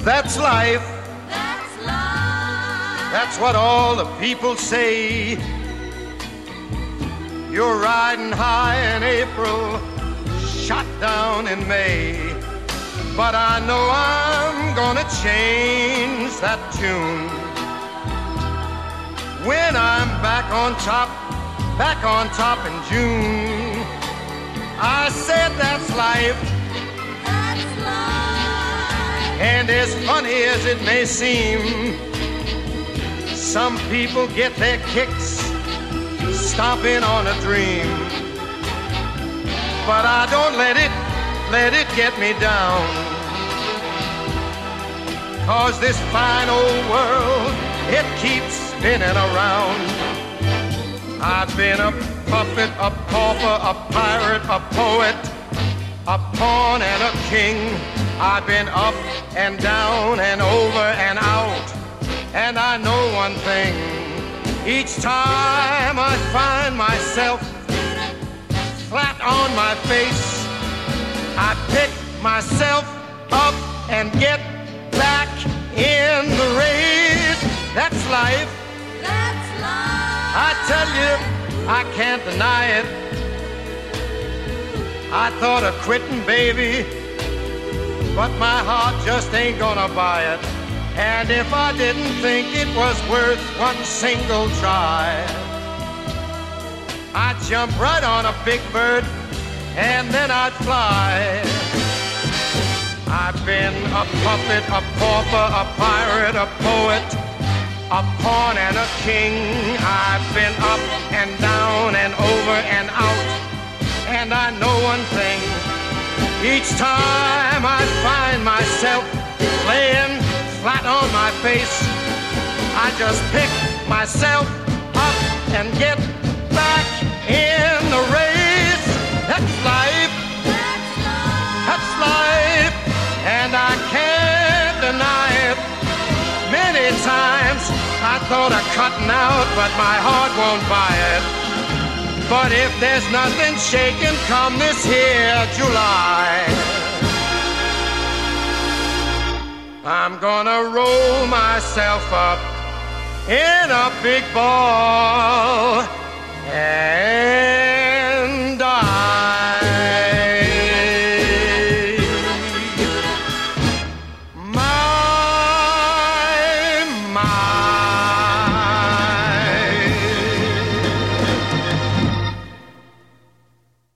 that's life. That's life. That's what all the people say. You're riding high in April, shot down in May. But I know I'm gonna change that tune when I'm back on top in June. I said that's life. That's life. And as funny as it may seem, some people get their kicks stomping on a dream. But I don't let it get me down. 'Cause this fine old world, it keeps spinning around. I've been a puppet, a pauper, a pirate, a poet, a pawn and a king. I've been up and down and over and out. And I know one thing, each time I find myself flat on my face, I pick myself up and get back in the race. That's life. That's life. I tell you, I can't deny it. I thought of quitting, baby, but my heart just ain't gonna buy it. And if I didn't think it was worth one single try, I'd jump right on a big bird and then I'd fly. I've been a puppet, a pauper, a pirate, a poet, a pawn and a king. I've been up and down and over and out. And I know one thing, each time I find myself laying flat on my face, I just pick myself up and get back in the race. That's life. That's life. That's life. And I can't deny it. Many times I thought of cutting out, but my heart won't buy it. But if there's nothing shaking come this here July, I'm gonna roll myself up in a big ball and